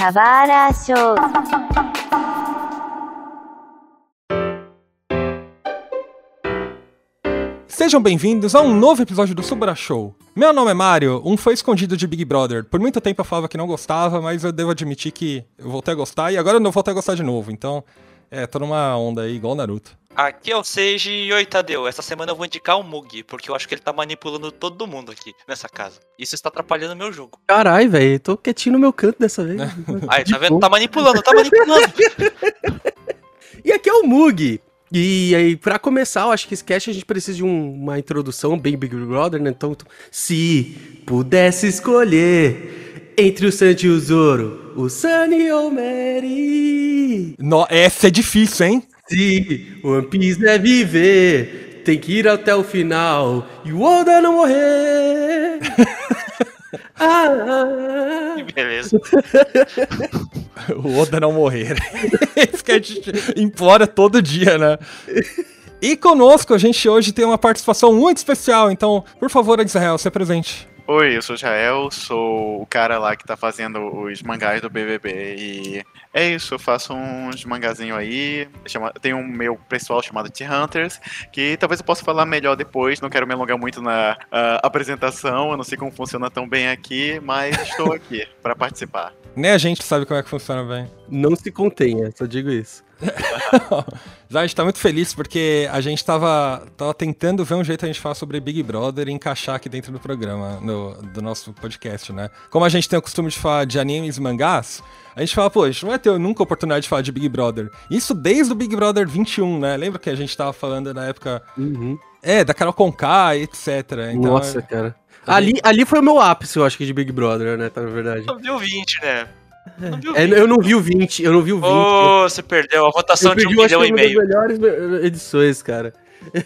Kawara Show. Sejam bem-vindos a um novo episódio do Subura Show. Meu nome é Mário, um fã escondido de Big Brother. Por muito tempo eu falava que não gostava, mas eu devo admitir que eu voltei a gostar e agora eu não voltei a gostar de novo. Então, tô numa onda aí, igual o Naruto. Aqui é o Seiji e oi, Tadeu. Essa semana eu vou indicar o Mugi, porque eu acho que ele tá manipulando todo mundo aqui nessa casa. Isso está atrapalhando o meu jogo. Carai, velho, tô quietinho no meu canto dessa vez. Aí, tá vendo? Tá manipulando. E aqui é o Mugi. E aí, pra começar, eu acho que esse cast a gente precisa de uma introdução bem Big Brother, né? Então, se pudesse escolher entre o Sanji e o Zoro, o Sunny ou o Mary? Essa é difícil, hein? Se One Piece deve viver, tem que ir até o final e o Oda não morrer. Beleza. O Oda não morrer. Isso que a gente implora todo dia, né? E conosco a gente hoje tem uma participação muito especial, então, por favor, Israel, se apresente. Oi, eu sou o Jael, sou o cara lá que tá fazendo os mangás do BBB e é isso, eu faço uns mangazinhos aí, tem um meu pessoal chamado T-Hunters, que talvez eu possa falar melhor depois, não quero me alongar muito na apresentação, eu não sei como funciona tão bem aqui, mas estou aqui pra participar. Nem a gente sabe como é que funciona bem. Não se contenha, só digo isso. Já a gente tá muito feliz porque a gente tava tentando ver um jeito a gente falar sobre Big Brother e encaixar aqui dentro do programa, do nosso podcast, né? Como a gente tem o costume de falar de animes e mangás, a gente fala, pô, a gente não vai ter nunca a oportunidade de falar de Big Brother. Isso desde o Big Brother 21, né? Lembra que a gente tava falando na época... Uhum. Da Carol Conká, etc. Então, nossa, cara. Ali foi o meu ápice, eu acho que de Big Brother, né, na verdade. Eu vi o 20, né? Eu não vi o 20, Ô, você perdeu a votação de 1,5 milhão. Eu perdi, acho que uma das melhores edições, cara.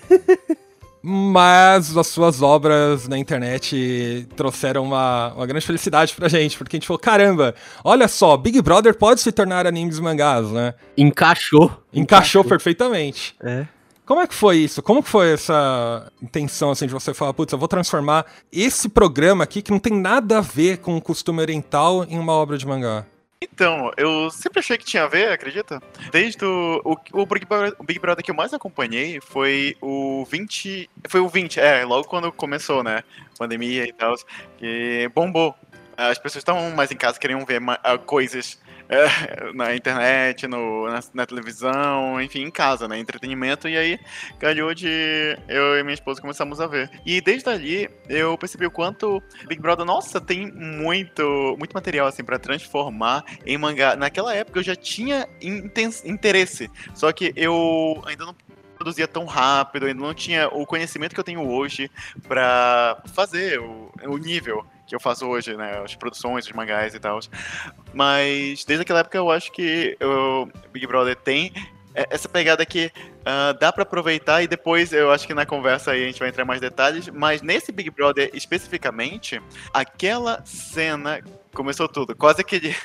Mas as suas obras na internet trouxeram uma grande felicidade pra gente, porque a gente falou, caramba, olha só, Big Brother pode se tornar animes e mangás, né? Encaixou perfeitamente. É. Como é que foi isso? Como que foi essa intenção, assim, de você falar, putz, eu vou transformar esse programa aqui, que não tem nada a ver com o costume oriental, em uma obra de mangá? Então, eu sempre achei que tinha a ver, acredita? Desde o Big Brother que eu mais acompanhei foi o 20... Foi o 20, logo quando começou, né? Pandemia e tal, que bombou. As pessoas estavam mais em casa, queriam ver coisas na internet, na televisão, enfim, em casa, né? Entretenimento, e aí calhou de eu e minha esposa começamos a ver. E desde ali eu percebi o quanto Big Brother, nossa, tem muito material assim pra transformar em mangá. Naquela época eu já tinha interesse, só que eu ainda não produzia tão rápido, ainda não tinha o conhecimento que eu tenho hoje pra fazer o nível que eu faço hoje, né, as produções, os mangás e tal. Mas desde aquela época eu acho que o Big Brother tem essa pegada que dá pra aproveitar, e depois eu acho que na conversa aí a gente vai entrar em mais detalhes, mas nesse Big Brother especificamente, aquela cena começou tudo, quase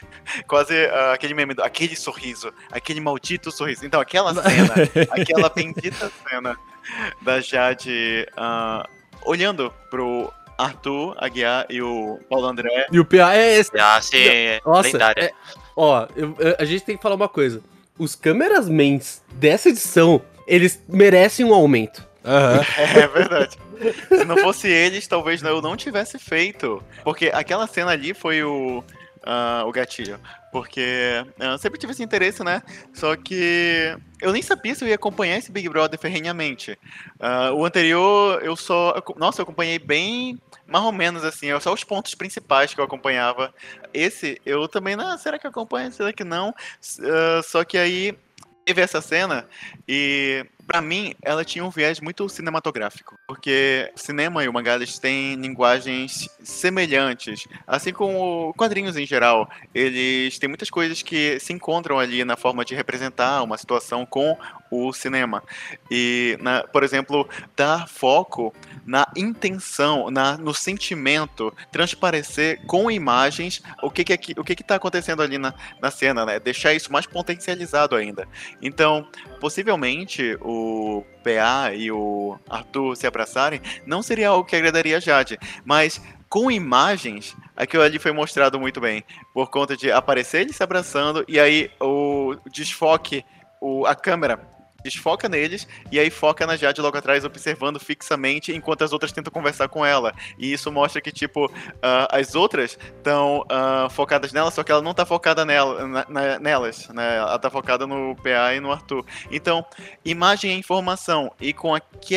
aquele meme, aquele sorriso, aquele maldito sorriso. Então aquela cena, aquela bendita cena da Jade olhando pro Arthur Aguiar e o Paulo André. E o PA é esse. Sim, Nossa, lendária. A gente tem que falar uma coisa. Os cameramans dessa edição, eles merecem um aumento. Uhum. É verdade. Se não fosse eles, talvez eu não tivesse feito. Porque aquela cena ali foi o gatilho. Porque eu sempre tive esse interesse, né? Só que eu nem sabia se eu ia acompanhar esse Big Brother ferrenhamente. O anterior, eu acompanhei bem, mais ou menos assim, só os pontos principais que eu acompanhava. Esse, eu também, será que eu acompanho? Será que não? Só que aí teve essa cena e, pra mim, ela tinha um viés muito cinematográfico. Porque o cinema e o mangá, eles têm linguagens semelhantes. Assim como quadrinhos em geral. Eles têm muitas coisas que se encontram ali na forma de representar uma situação com o cinema. E, por exemplo, dar foco na intenção, no sentimento, transparecer com imagens o que tá acontecendo ali na cena, né? Deixar isso mais potencializado ainda. Então, possivelmente o PA e o Arthur se abraçarem não seria algo que agradaria a Jade, mas com imagens, aquilo ali foi mostrado muito bem, por conta de aparecer eles se abraçando e aí o desfoque, a câmera desfoca neles e aí foca na Jade logo atrás observando fixamente enquanto as outras tentam conversar com ela. E isso mostra que, tipo, as outras estão focadas nela, só que ela não tá focada nelas, né? Ela tá focada no PA e no Arthur. Então, imagem é informação. E com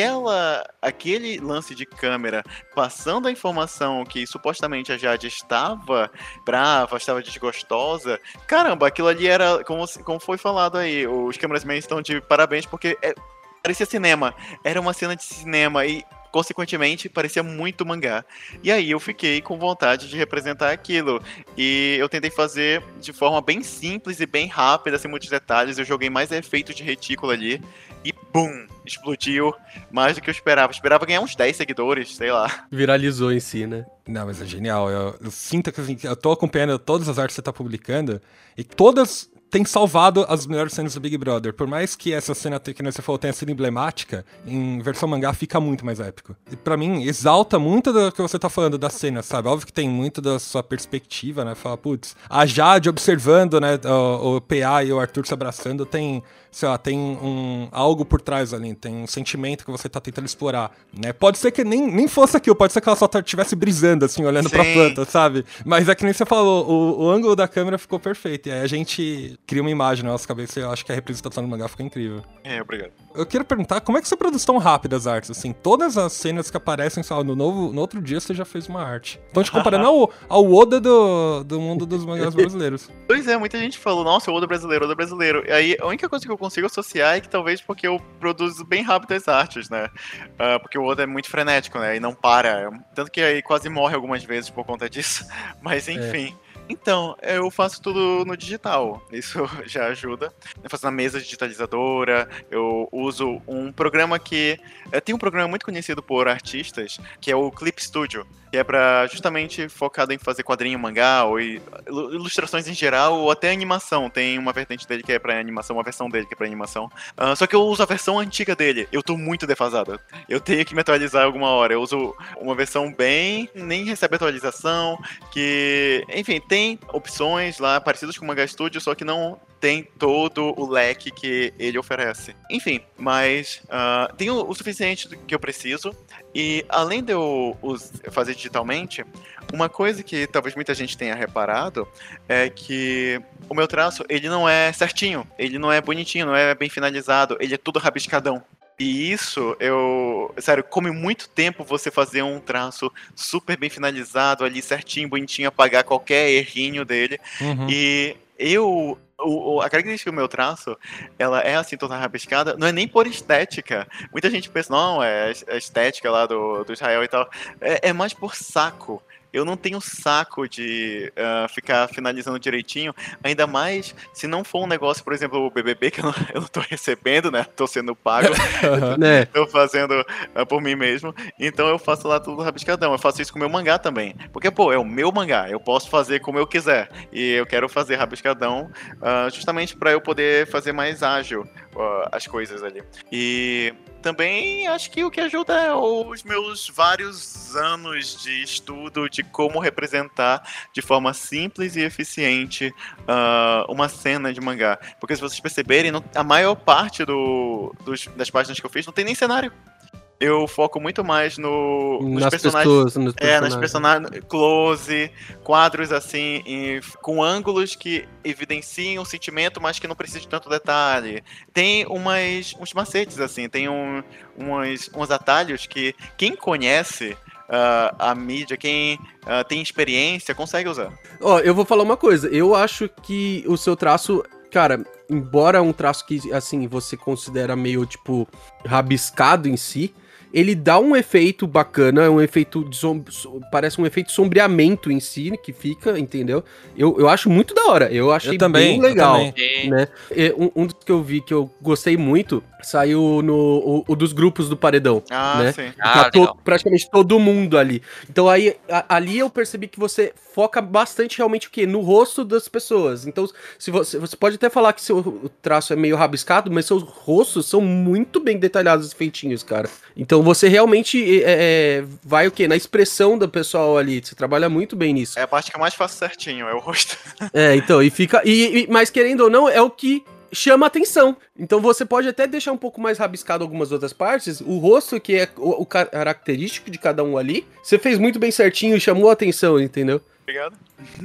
aquele lance de câmera passando a informação que supostamente a Jade estava brava, estava desgostosa, caramba, aquilo ali era, como foi falado aí, os cameramen estão de parabéns porque parecia cinema, era uma cena de cinema e consequentemente parecia muito mangá. E aí eu fiquei com vontade de representar aquilo e eu tentei fazer de forma bem simples e bem rápida, sem muitos detalhes. Eu joguei mais efeitos de retícula ali e bum, explodiu mais do que eu esperava. Esperava ganhar uns 10 seguidores, sei lá. Viralizou em si, né? Não, mas é genial. Eu sinto que assim, eu tô acompanhando todas as artes que você tá publicando e todas têm salvado as melhores cenas do Big Brother. Por mais que essa cena que você falou tenha sido emblemática, em versão mangá fica muito mais épico. E pra mim, exalta muito do que você tá falando da cena, sabe? Óbvio que tem muito da sua perspectiva, né? Fala, putz, a Jade observando, né, o PA e o Arthur se abraçando, tem, sei lá, tem algo por trás ali, tem um sentimento que você tá tentando explorar, né? Pode ser que nem fosse aquilo, pode ser que ela só estivesse brisando, assim, olhando pra planta, sabe? Mas é que nem você falou, o ângulo da câmera ficou perfeito, e aí a gente cria uma imagem na nossa cabeça e eu acho que a representação do mangá ficou incrível. Obrigado. Eu quero perguntar, como é que você produz tão rápido as artes, assim? Todas as cenas que aparecem, sei lá, no outro dia você já fez uma arte. Então, te comparando ao Oda do mundo dos mangás brasileiros. Pois é, muita gente falou, nossa, o Oda brasileiro. E aí, a única coisa que eu consigo associar é que talvez porque eu produzo bem rápido as artes, né? Porque o Oda é muito frenético, né? E não para. Tanto que aí quase morre algumas vezes por conta disso. Mas, enfim. Então, eu faço tudo no digital, isso já ajuda. Eu faço na mesa digitalizadora, eu uso um programa que... Tem um programa muito conhecido por artistas, que é o Clip Studio, que é pra justamente focado em fazer quadrinho, mangá, ou ilustrações em geral, ou até animação. Tem uma vertente dele que é pra animação, uma versão dele que é pra animação. Só que eu uso a versão antiga dele, eu tô muito defasado. Eu tenho que me atualizar alguma hora, eu uso uma versão nem recebe atualização, que... Enfim, tem opções lá parecidas com o Manga Studio, só que não tem todo o leque que ele oferece. Enfim, mas tem o suficiente que eu preciso. E além de eu fazer digitalmente, uma coisa que talvez muita gente tenha reparado é que o meu traço, ele não é certinho, ele não é bonitinho, não é bem finalizado, ele é tudo rabiscadão. E isso, sério, come muito tempo você fazer um traço super bem finalizado ali, certinho, bonitinho, apagar qualquer errinho dele. Uhum. E a característica do meu traço, ela é assim, toda rabiscada, não é nem por estética. Muita gente pensa, não, é a estética lá do Israel e tal. É mais por saco. Eu não tenho saco de ficar finalizando direitinho, ainda mais se não for um negócio, por exemplo, o BBB, que eu não tô recebendo, né? Tô sendo pago, tô fazendo por mim mesmo. Então eu faço lá tudo rabiscadão. Eu faço isso com o meu mangá também. Porque, pô, é o meu mangá, eu posso fazer como eu quiser. E eu quero fazer rabiscadão justamente para eu poder fazer mais ágil as coisas ali. E também acho que o que ajuda é os meus vários anos de estudo de como representar de forma simples e eficiente uma cena de mangá. Porque se vocês perceberem, a maior parte das páginas que eu fiz não tem nem cenário. Eu foco muito mais nos personagens. Nos personagens, close, quadros assim, com ângulos que evidenciam o sentimento, mas que não precisam de tanto detalhe. Tem uns macetes, assim, tem uns atalhos que quem conhece a mídia, quem tem experiência, consegue usar. Eu vou falar uma coisa, eu acho que o seu traço, cara, embora um traço que, assim, você considera meio, tipo, rabiscado em si, ele dá um efeito bacana, é um efeito parece um efeito sombreamento em si, que fica, entendeu? Eu acho muito da hora, eu achei bem legal, né? Um dos que eu vi que eu gostei muito, Saiu o dos grupos do Paredão, né? Sim. Tá praticamente todo mundo ali. Então aí, ali eu percebi que você foca bastante realmente o quê? No rosto das pessoas. Então, se você pode até falar que seu traço é meio rabiscado, mas seus rostos são muito bem detalhados e feitinhos, cara. Então você realmente vai o quê? Na expressão do pessoal ali. Você trabalha muito bem nisso. É a parte que eu mais faço certinho, é o rosto. Então, e fica... mas querendo ou não, é o que chama atenção. Então você pode até deixar um pouco mais rabiscado algumas outras partes. O rosto, que é o característico de cada um ali, você fez muito bem certinho e chamou a atenção, entendeu? Obrigado.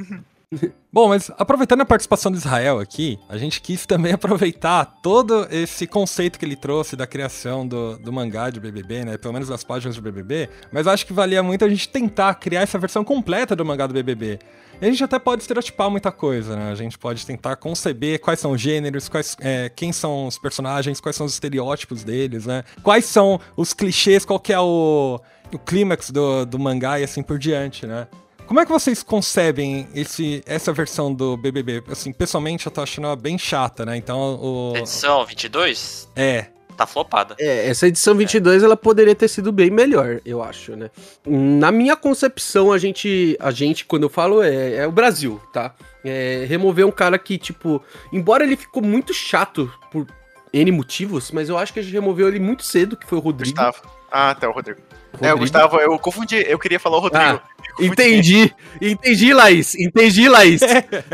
Bom, mas aproveitando a participação do Israel aqui, a gente quis também aproveitar todo esse conceito que ele trouxe da criação do mangá de BBB, né? Pelo menos das páginas do BBB. Mas acho que valia muito a gente tentar criar essa versão completa do mangá do BBB. E a gente até pode estereotipar muita coisa, né? A gente pode tentar conceber quais são os gêneros, quem são os personagens, quais são os estereótipos deles, né? Quais são os clichês, qual que é o clímax do mangá e assim por diante, né? Como é que vocês concebem essa versão do BBB? Assim, pessoalmente eu tô achando ela bem chata, né? Então Edição 22? Tá flopada. Essa edição 22, ela poderia ter sido bem melhor, eu acho, né? Na minha concepção, a gente quando eu falo, é o Brasil, tá? Remover um cara que, tipo, embora ele ficou muito chato por N motivos, mas eu acho que a gente removeu ele muito cedo, que foi o Rodrigo. Gustavo. Tá, o Rodrigo. O Gustavo, eu confundi, eu queria falar o Rodrigo. Entendi, Laís. Entendi, Laís.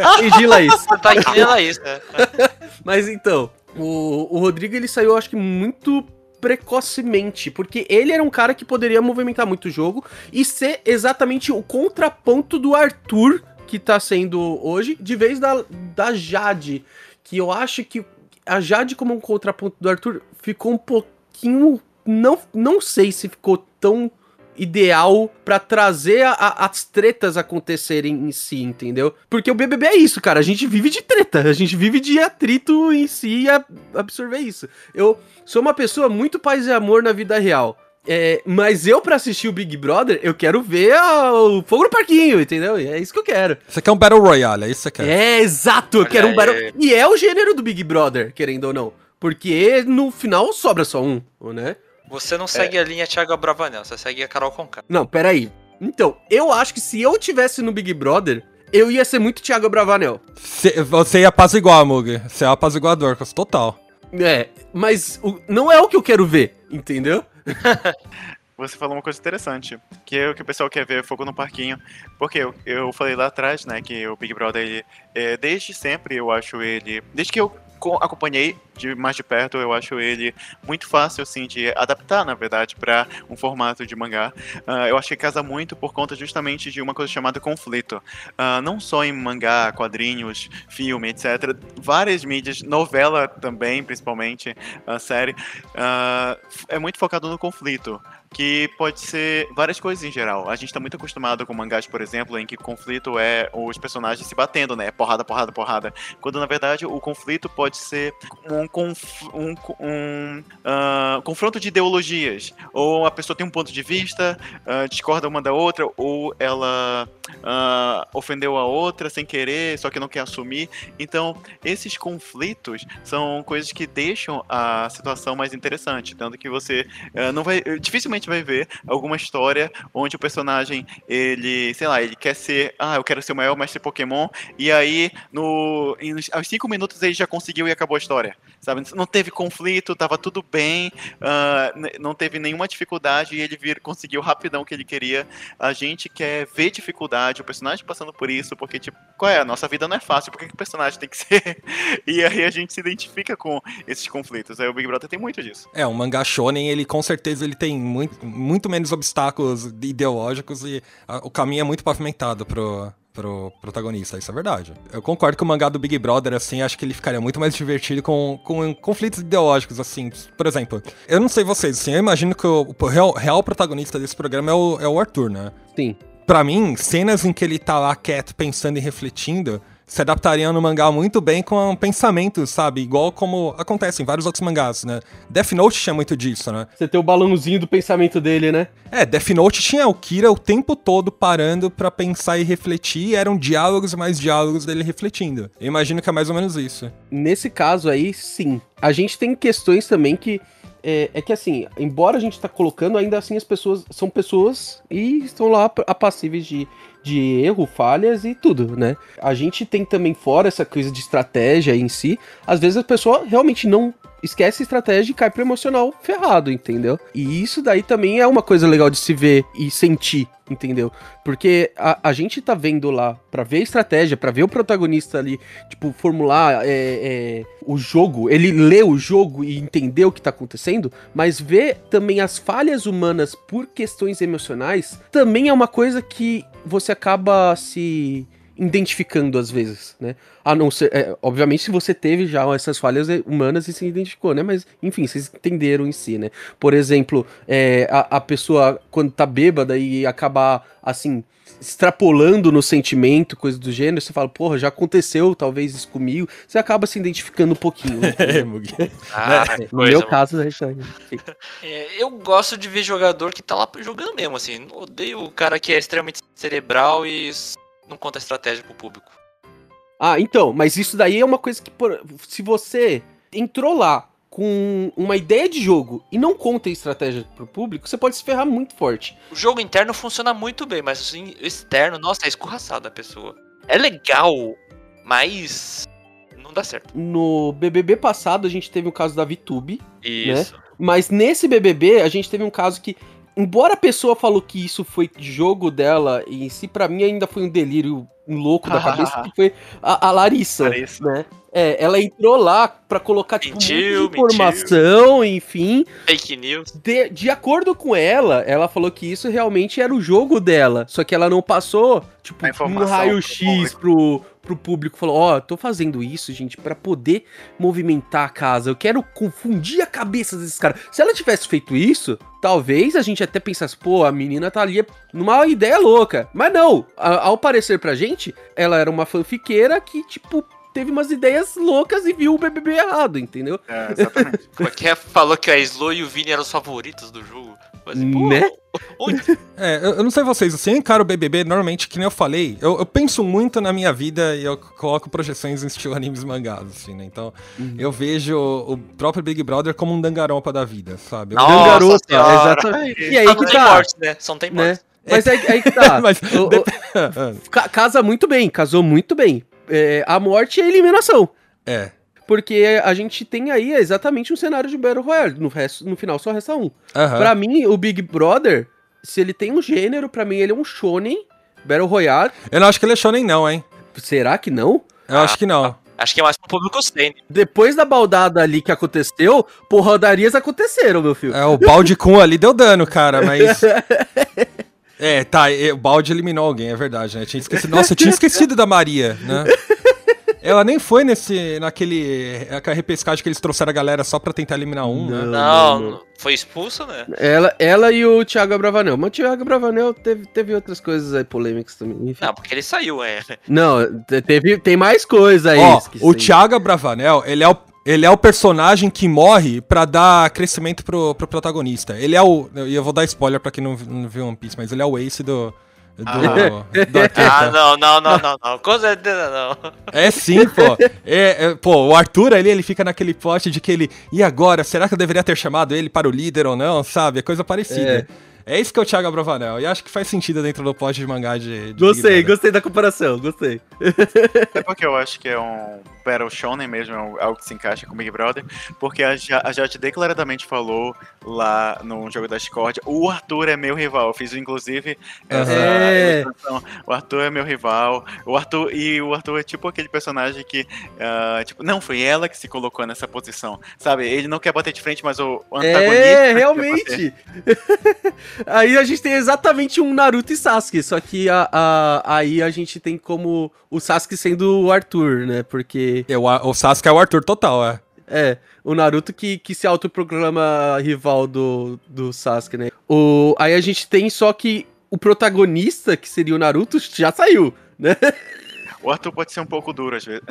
Você tá aqui, Laís, né? Mas então, o Rodrigo, ele saiu, acho que muito precocemente, porque ele era um cara que poderia movimentar muito o jogo e ser exatamente o contraponto do Arthur, que tá sendo hoje, de vez da Jade, que eu acho que a Jade como um contraponto do Arthur ficou um pouquinho... Não sei se ficou tão ideal pra trazer as tretas acontecerem em si, entendeu? Porque o BBB é isso, cara. A gente vive de treta. A gente vive de atrito em si e absorver isso. Eu sou uma pessoa muito paz e amor na vida real. Mas eu, pra assistir o Big Brother, eu quero ver o fogo no parquinho, entendeu? É isso que eu quero. Você quer um Battle Royale, é isso que você quer? Exato. Eu quero um Battle... E é o gênero do Big Brother, querendo ou não. Porque no final sobra só um, né? Você não segue a linha Thiago Abravanel, você segue a Carol Conká. Não, peraí. Então, eu acho que se eu tivesse no Big Brother, eu ia ser muito Thiago Abravanel. Você ia apaziguar, Mug. Você é apaziguador, total. Mas não é o que eu quero ver, entendeu? Você falou uma coisa interessante, que é o que o pessoal quer ver fogo no parquinho. Porque eu falei lá atrás, né, que o Big Brother, ele, desde sempre, eu acho ele... Desde que eu acompanhei mais de perto, eu acho ele muito fácil, assim, de adaptar, na verdade, para um formato de mangá. Eu acho que casa muito por conta justamente de uma coisa chamada conflito. Não só em mangá, quadrinhos, filme, etc. Várias mídias, novela também, principalmente, série, é muito focado no conflito, que pode ser várias coisas em geral. A gente tá muito acostumado com mangás, por exemplo, em que o conflito é os personagens se batendo, né? Porrada, porrada, porrada. Quando, na verdade, o conflito pode ser um confronto de ideologias. Ou a pessoa tem um ponto de vista, discorda uma da outra, ou ela ofendeu a outra sem querer, só que não quer assumir. Então, esses conflitos são coisas que deixam a situação mais interessante. Tanto que você dificilmente vai ver alguma história onde o personagem, ele, sei lá, ele quer ser, eu quero ser o maior mestre Pokémon, e aí, aos 5 minutos ele já conseguiu e acabou a história, sabe? Não teve conflito, tava tudo bem, não teve nenhuma dificuldade, e ele conseguiu rapidão o que ele queria. A gente quer ver dificuldade, o personagem passando por isso, porque, tipo, a nossa vida não é fácil, por que o personagem tem que ser? E aí a gente se identifica com esses conflitos, aí o Big Brother tem muito disso. O mangá shonen, ele com certeza ele tem muito menos obstáculos ideológicos e o caminho é muito pavimentado pro protagonista, isso é verdade. Eu concordo que o mangá do Big Brother, assim, acho que ele ficaria muito mais divertido com conflitos ideológicos, assim. Por exemplo, eu não sei vocês, assim, eu imagino que o real protagonista desse programa é o Arthur, né? Sim. Pra mim, cenas em que ele tá lá quieto, pensando e refletindo, se adaptariam no mangá muito bem com pensamentos, sabe? Igual como acontece em vários outros mangás, né? Death Note tinha muito disso, né? Você tem o balãozinho do pensamento dele, né? Death Note tinha o Kira o tempo todo parando pra pensar e refletir, e eram diálogos e mais diálogos dele refletindo. Eu imagino que é mais ou menos isso. Nesse caso aí, sim. A gente tem questões também que... É que assim, embora a gente tá colocando, ainda assim as pessoas são pessoas e estão lá passíveis de erro, falhas e tudo, né? A gente tem também, fora essa coisa de estratégia em si, às vezes a pessoa realmente não esquece a estratégia e cai pro emocional ferrado, entendeu? E isso daí também é uma coisa legal de se ver e sentir, entendeu? Porque a gente tá vendo lá pra ver a estratégia, pra ver o protagonista ali, tipo, formular o jogo, ele lê o jogo e entender o que tá acontecendo, mas ver também as falhas humanas por questões emocionais também é uma coisa que você acaba se identificando às vezes, né? A não ser, obviamente, se você teve já essas falhas humanas e se identificou, né? Mas, enfim, vocês entenderam em si, né? Por exemplo, a pessoa, quando tá bêbada e acabar, assim, extrapolando no sentimento, coisa do gênero, você fala, porra, já aconteceu talvez isso comigo, você acaba se identificando um pouquinho. Mugi. No meu caso, eu gosto de ver jogador que tá lá jogando mesmo, assim. Odeio o cara que é extremamente cerebral e não conta estratégia pro público. Então, mas isso daí é uma coisa que, se você entrou lá com uma ideia de jogo e não conta estratégia pro público, você pode se ferrar muito forte. O jogo interno funciona muito bem, mas assim, o externo, nossa, é escorraçado a pessoa. É legal, mas não dá certo. No BBB passado, a gente teve o caso da VTube, Isso. né? Mas nesse BBB, a gente teve um caso que, embora a pessoa falou que isso foi jogo dela, e em si, pra mim, ainda foi um delírio louco da cabeça, que foi a Larissa, né? Ela entrou lá pra colocar, tipo, Mentiu, muita informação, enfim. Fake news. De acordo com ela falou que isso realmente era o jogo dela, só que ela não passou, tipo, um raio-x pro público, falou, tô fazendo isso, gente, pra poder movimentar a casa, eu quero confundir a cabeça desses caras. Se ela tivesse feito isso, talvez a gente até pensasse, pô, a menina tá ali numa ideia louca. Mas não, ao parecer pra gente, ela era uma fanfiqueira que, tipo, teve umas ideias loucas e viu o BBB errado, entendeu? Exatamente. Porque falou que a Slo e o Vini eram os favoritos do jogo. Mas, pô, né? Onde? Eu não sei vocês, assim, eu encaro o BBB, normalmente, que nem eu falei, eu penso muito na minha vida e eu coloco projeções em estilo animes e mangás, assim, né? Então, eu vejo o próprio Big Brother como um dangarompa da vida, sabe? Dangarompa, exatamente. E aí que tem tá. morte, né? Só não tem morte. Né? Mas aí que tá. Mas, casa muito bem, casou muito bem. A morte e a eliminação. Porque a gente tem aí exatamente um cenário de Battle Royale. No final só resta um. Pra mim, o Big Brother, se ele tem um gênero, pra mim ele é um shonen, Battle Royale. Eu não acho que ele é shonen não, hein? Será que não? Eu acho que não. Acho que é mais pro público sem. Depois da baldada ali que aconteceu, porradarias aconteceram, meu filho. O balde com ali deu dano, cara, mas... o balde eliminou alguém, é verdade, né? Tinha esquecido. Nossa, eu tinha esquecido da Maria, né? Ela nem foi aquela repescagem que eles trouxeram a galera só pra tentar eliminar um, né? Não, foi expulso, né? Ela e o Thiago Abravanel. Mas o Thiago Abravanel teve outras coisas aí polêmicas também. Enfim. Não, porque ele saiu, Não, tem mais coisa aí. O Thiago Abravanel, ele é o personagem que morre pra dar crescimento pro protagonista. Ele é e eu vou dar spoiler pra quem não viu One Piece, mas ele é o Ace do não. Com certeza não. É sim, pô. O Arthur ali, ele fica naquele plot de que ele... E agora? Será que eu deveria ter chamado ele para o líder ou não? Sabe? É coisa parecida. É isso que é o Thiago Abravanel. E acho que faz sentido dentro do plot de mangá de Gostei da comparação, gostei. É porque eu acho que é um Battle Shonen mesmo, é algo que se encaixa com Big Brother, porque a Jade declaradamente falou lá no jogo da Discord, o Arthur é meu rival. Eu fiz inclusive essa ilustração. O Arthur é meu rival. O Arthur é tipo aquele personagem que tipo, não, foi ela que se colocou nessa posição. Sabe? Ele não quer bater de frente, mas o antagonista realmente. Aí a gente tem exatamente um Naruto e Sasuke, só que aí a gente tem como o Sasuke sendo o Arthur, né? Porque... O Sasuke é o Arthur total, o Naruto que se autoproclama rival do Sasuke, né? Aí a gente tem só que o protagonista, que seria o Naruto, já saiu, né? O Arthur pode ser um pouco duro às vezes.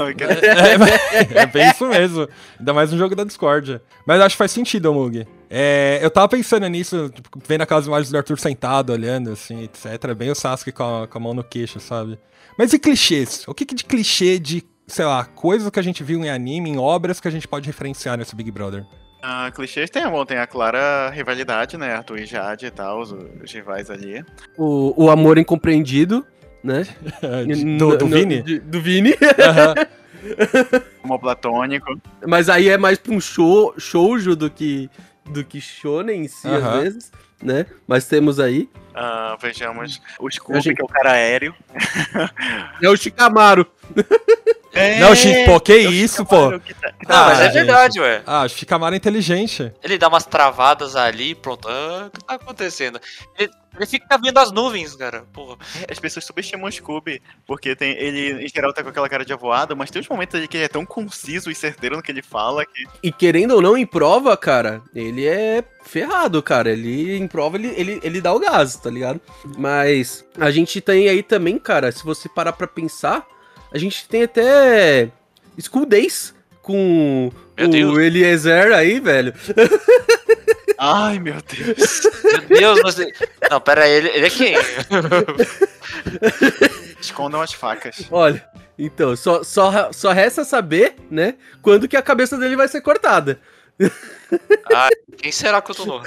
É bem isso mesmo. Ainda mais um jogo da discórdia. Mas acho que faz sentido, Mug. Eu tava pensando nisso, tipo, vendo aquelas imagens do Arthur sentado, olhando, assim, etc. Bem o Sasuke com a mão no queixo, sabe? Mas e clichês? O que de clichê de, sei lá, coisas que a gente viu em anime, em obras que a gente pode referenciar nesse Big Brother? Clichês tem a clara rivalidade, né? Arthur e Jade e tal, os rivais ali. O amor incompreendido, né? Do Vini? Do Vini. Amor platônico. Mas aí é mais pra um shoujo do que shonen em si, às vezes, né? Mas temos aí... Vejamos o Scooby, que é o cara aéreo. É o Shikamaru. Não, pô, que isso, pô? Mas é verdade, ué. O Shikamaru é inteligente. Ele dá umas travadas ali, pronto. O que tá acontecendo? Ele fica vendo as nuvens, cara. Porra. As pessoas subestimam o Scooby, porque ele, em geral, tá com aquela cara de avoado, mas tem uns momentos ali que ele é tão conciso e certeiro no que ele fala que... E querendo ou não, em prova, cara, ele é ferrado, cara. Ele, em prova, ele dá o gás, tá ligado? Mas a gente tem aí também, cara, se você parar pra pensar, a gente tem até School Days com o Eliezer aí, velho. Ai, meu Deus. Meu Deus, mas... Não, pera aí, ele é quem? Escondam as facas. Olha, então, só resta saber, né, quando que a cabeça dele vai ser cortada. Quem será que eu tô no?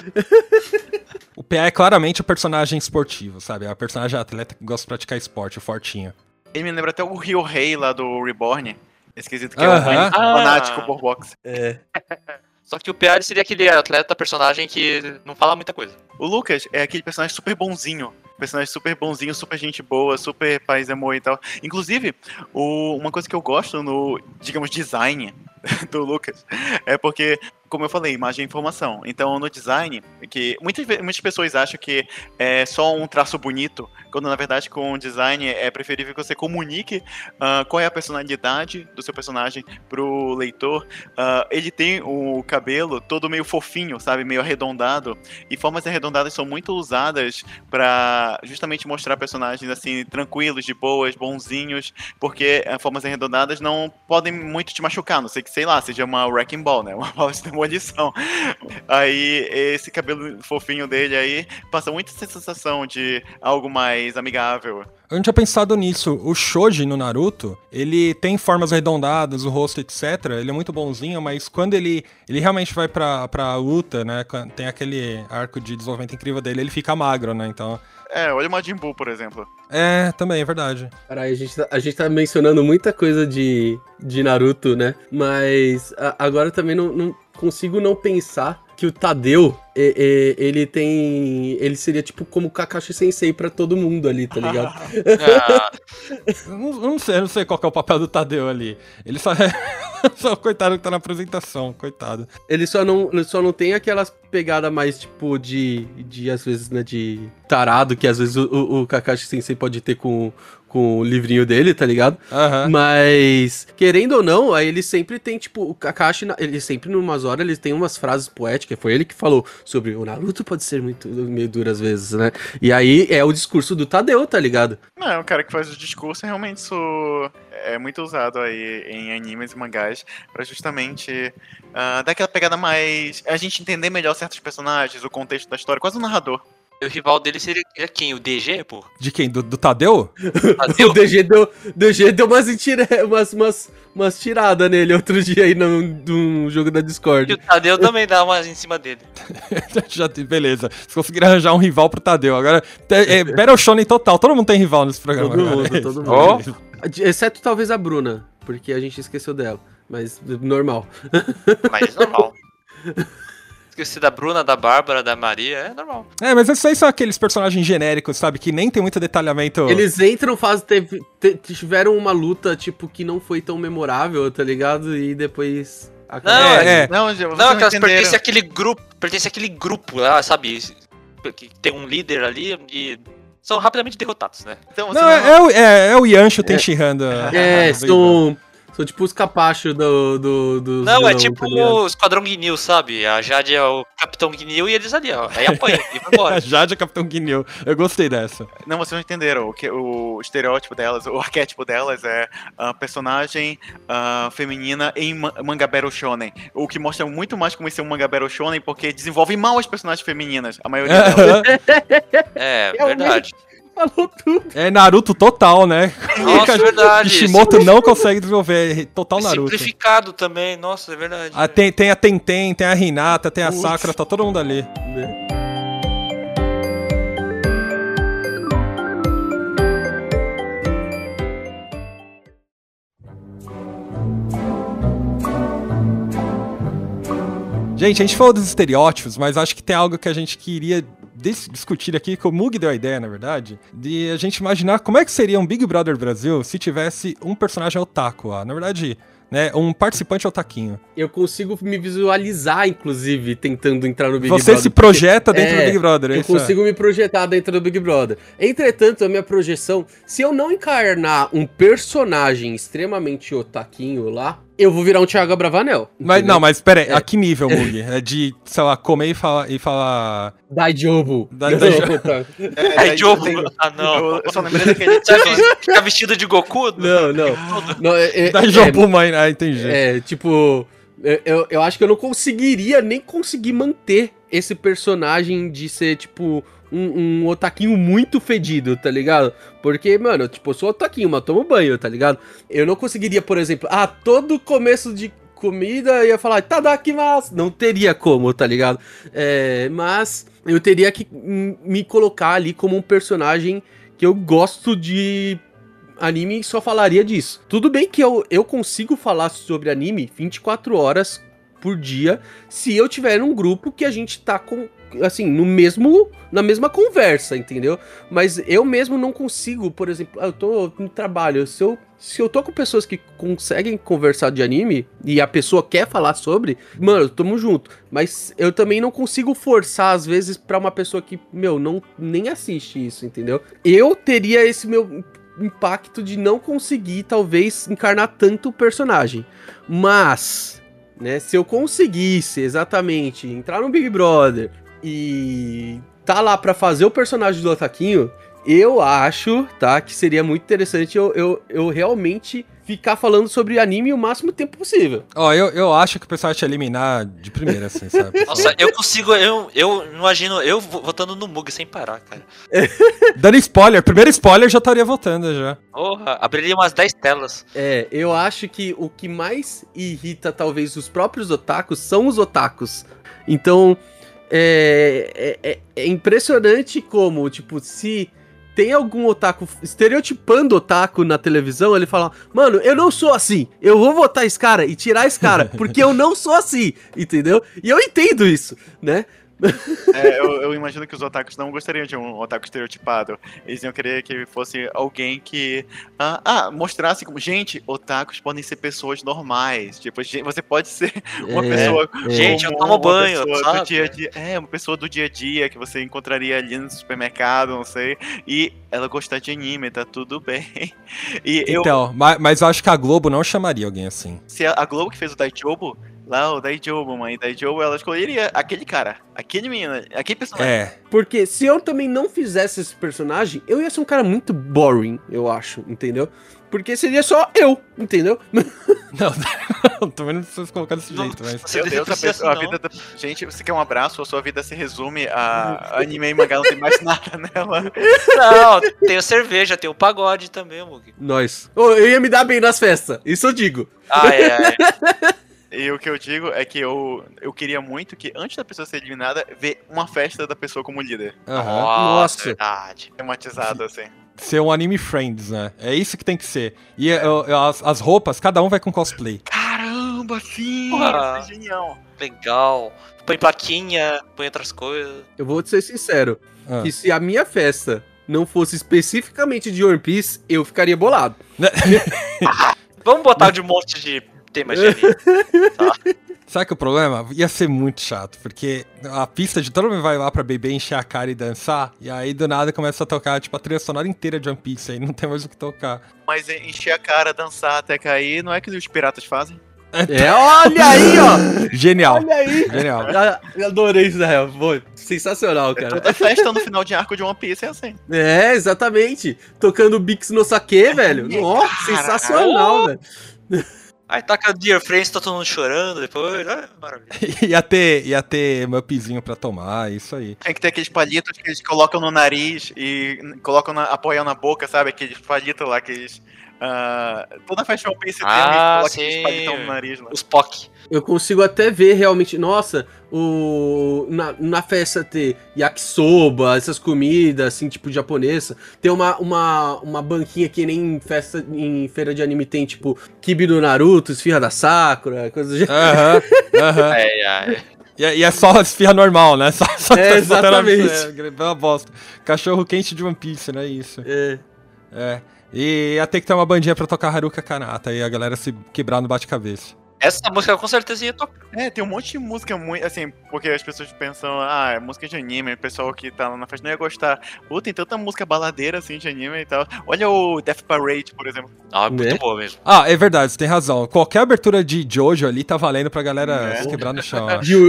O PA é claramente o personagem esportivo, sabe? É o personagem atleta que gosta de praticar esporte, o fortinho. Ele me lembra até o Ryohei lá do Reborn. Esquisito que é um fanático por boxe. Só que o Pierre seria aquele atleta, personagem que não fala muita coisa. O Lucas é aquele personagem super bonzinho. Personagem super bonzinho, super gente boa, super paz e amor e tal. Inclusive, uma coisa que eu gosto no, digamos, design do Lucas é porque, como eu falei, imagem é informação. Então, no design, que muitas pessoas acham que é só um traço bonito, quando na verdade com o design é preferível que você comunique qual é a personalidade do seu personagem pro leitor. Ele tem o cabelo todo meio fofinho, sabe, meio arredondado, e formas arredondadas são muito usadas pra justamente mostrar personagens assim tranquilos, de boas, bonzinhos, porque formas arredondadas não podem muito te machucar, não sei que, sei lá, seja uma wrecking ball, né, uma bola de demolição. Aí esse cabelo fofinho dele aí passa muito essa sensação de algo mais amigável. Eu não tinha pensado nisso. O Shoji no Naruto, ele tem formas arredondadas, o rosto, etc. Ele é muito bonzinho, mas quando ele realmente vai pra luta, né? Tem aquele arco de desenvolvimento incrível dele, ele fica magro, né? Então... olha o Majin Buu, por exemplo. Também, é verdade. Caralho, a gente tá mencionando muita coisa de Naruto, né? Mas agora também não consigo não pensar que o Tadeu, ele seria tipo como o Kakashi Sensei pra todo mundo ali, tá ligado? Eu não sei qual que é o papel do Tadeu ali. Ele só é só o coitado que tá na apresentação, coitado. Ele só não tem aquelas pegadas mais tipo de às vezes, né, de tarado que às vezes o Kakashi Sensei pode ter com o livrinho dele, tá ligado? Mas, querendo ou não, aí ele sempre tem, tipo, o Kakashi, ele sempre, numas horas, ele tem umas frases poéticas, foi ele que falou sobre o Naruto pode ser meio duro às vezes, né? E aí é o discurso do Tadeu, tá ligado? Não, o cara que faz o discurso realmente isso é muito usado aí em animes e mangás pra justamente dar aquela pegada mais... a gente entender melhor certos personagens, o contexto da história, quase um narrador. O rival dele seria quem? O DG, pô? De quem? Do Tadeu? O DG deu umas tiradas nele outro dia aí num jogo da Discord. E o Tadeu também dá umas em cima dele. Beleza. Se conseguir arranjar um rival pro Tadeu. Agora, Battle Shonen total. Todo mundo tem rival nesse programa. Todo mundo. Exceto talvez a Bruna, porque a gente esqueceu dela. Mas normal. Mas normal. Esqueci da Bruna, da Bárbara, da Maria, é normal. Mas esses aí são aqueles personagens genéricos, sabe? Que nem tem muito detalhamento. Eles entram, tiveram uma luta, tipo, que não foi tão memorável, tá ligado? E depois... Não, que elas pertencem àquele grupo lá, sabe? Que tem um líder ali e... são rapidamente derrotados, né? Então, é o Yancho Tenshinhan. São tipo os capachos dos Não, é vilão, tipo tá ligado? o Esquadrão Guinil, sabe? A Jade é o Capitão Guinil e eles ali, ó. Aí apanha e vai embora. Jade é Capitão Guinil. Eu gostei dessa. Não, vocês não entenderam. O estereótipo delas, o arquétipo delas é a personagem feminina em manga battle shonen. O que mostra muito mais como isso é um manga battle shonen, porque desenvolve mal as personagens femininas, a maioria delas. É, verdade. Falou tudo. É Naruto total, né? Nossa, verdade. Kishimoto não consegue desenvolver. Total Naruto. Simplificado também, nossa, é verdade. Tem a Tenten, tem a Hinata, tem a Sakura, tá todo mundo ali. Gente, a gente falou dos estereótipos, mas acho que tem algo que a gente queria discutir aqui, que o Mug deu a ideia, na verdade, de a gente imaginar como é que seria um Big Brother Brasil se tivesse um personagem otaku lá. Na verdade, né, um participante otaquinho. Eu consigo me visualizar, inclusive, tentando entrar no Big Você Brother. se projeta dentro do Big Brother, Eu isso consigo me projetar dentro do Big Brother. Entretanto, a minha projeção, se eu não encarnar um personagem extremamente otaquinho lá, eu vou virar um Thiago Abravanel. Mas, não, mas pera aí, a que nível, Mug? É de, sei lá, comer e falar... Daijobu. Aí, Jobo. Ah, não. Eu só lembrei daquele. Ficar vestido de Goku? Não. Daijobu, mãe. Ah, entendi. Tipo... Eu acho que eu não conseguiria nem conseguir manter esse personagem de ser, tipo... Um otaquinho muito fedido, tá ligado? Porque, mano, tipo, eu sou otaquinho, mas tomo banho, tá ligado? Eu não conseguiria, por exemplo, todo começo de comida ia falar, tadakimasu. Não teria como, tá ligado? Mas eu teria que me colocar ali como um personagem que eu gosto de anime e só falaria disso. Tudo bem que eu consigo falar sobre anime 24 horas por dia se eu tiver num grupo que a gente tá com... assim, na mesma conversa, entendeu? Mas eu mesmo não consigo, por exemplo, eu tô no trabalho, se eu tô com pessoas que conseguem conversar de anime e a pessoa quer falar sobre, mano, tamo junto. Mas eu também não consigo forçar, às vezes, pra uma pessoa que, nem assiste isso, entendeu? Eu teria esse meu impacto de não conseguir, talvez, encarnar tanto o personagem. Mas... né, se eu conseguisse exatamente entrar no Big Brother e tá lá pra fazer o personagem do Otaquinho, eu acho, tá, que seria muito interessante eu realmente ficar falando sobre anime o máximo tempo possível. Ó, eu acho que o pessoal vai te eliminar de primeira, assim, sabe? Nossa, eu consigo, eu imagino eu votando no Mug sem parar, cara. Dando spoiler, primeiro spoiler já estaria votando já. Porra, abriria umas 10 telas. Eu acho que o que mais irrita talvez os próprios otakus são os otakus. Então, é impressionante como, tipo, se tem algum otaku estereotipando otaku na televisão, ele fala, mano, eu não sou assim, eu vou votar esse cara e tirar esse cara, porque eu não sou assim, entendeu? E eu entendo isso, né? Eu imagino que os otakus não gostariam de um otaku estereotipado. Eles iam querer que fosse alguém que mostrasse como, gente, otakus podem ser pessoas normais. Tipo, você pode ser uma pessoa gente, eu tomo banho, sabe? Do dia a dia, uma pessoa do dia a dia que você encontraria ali no supermercado, não sei. E ela gostar de anime, tá tudo bem. Mas eu acho que a Globo não chamaria alguém assim. Se a Globo que fez o Daijobu, lá, o Daijobu, mãe. Daijobu, ela escolheria aquele cara, aquele menino, aquele personagem. Porque se eu também não fizesse esse personagem, eu ia ser um cara muito eu acho, entendeu? Porque seria só eu, entendeu? Não, também não precisa colocar desse jeito, mas... Meu Deus, a vida da... Gente, você quer um abraço? A sua vida se resume a anime e mangá, não tem mais nada nela. Não, tem a cerveja, tem o pagode também, Mug. Nós. Eu ia me dar bem nas festas, isso eu digo. E o que eu digo é que eu queria muito que, antes da pessoa ser eliminada, ver uma festa da pessoa como líder. Nossa, verdade. Tematizado, assim. Ser um anime friends, né? É isso que tem que ser. E as roupas, cada um vai com cosplay. Caramba, sim! Porra. Isso é genial. Legal. Põe plaquinha, põe outras coisas. Eu vou te ser sincero, que se a minha festa não fosse especificamente de One Piece, eu ficaria bolado. Vamos botar de um monte de temas de anime. Tá. Sabe que o problema? Ia ser muito chato, porque a pista de todo mundo vai lá pra beber, encher a cara e dançar, e aí do nada começa a tocar, tipo, a trilha sonora inteira de One Piece, aí não tem mais o que tocar. Mas encher a cara, dançar até cair, não é que os piratas fazem? Olha aí, ó! Genial. Olha aí! Genial. Eu adorei isso, na real. Pô, sensacional, cara. Toda festa no final de arco de One Piece é assim. É, exatamente. Tocando Bix no Saque, velho. Nossa, sensacional, velho. Aí taca Dear Friends, tá todo mundo chorando depois. Maravilha. ia ter mupzinho pra tomar, isso aí. Tem que ter aqueles palitos que eles colocam no nariz e colocam apoiam na boca, sabe? Aqueles palitos lá que eles... toda festa One Piece tem coloca aqueles palitão no nariz lá. Os POC. Eu consigo até ver realmente, nossa, na festa ter yakisoba, essas comidas, assim, tipo japonesa, tem uma banquinha que nem em feira de anime tem, tipo, kibe do Naruto, esfirra da Sakura, coisas do gênero. Aham. E é só esfirra normal, né? Só exatamente. É uma bosta. Cachorro quente de One Piece, não é isso? É. E ia ter que ter uma bandinha pra tocar Haruka Kanata e a galera se quebrar no bate-cabeça. Essa música com certeza ia tocar. Tem um monte de música muito, assim, porque as pessoas pensam, é música de anime, o pessoal que tá lá na festa não ia gostar. Pô, tem tanta música baladeira, assim, de anime e tal. Olha o Death Parade, por exemplo. Muito boa mesmo. É verdade, você tem razão. Qualquer abertura de Jojo ali tá valendo pra galera se quebrar no chão.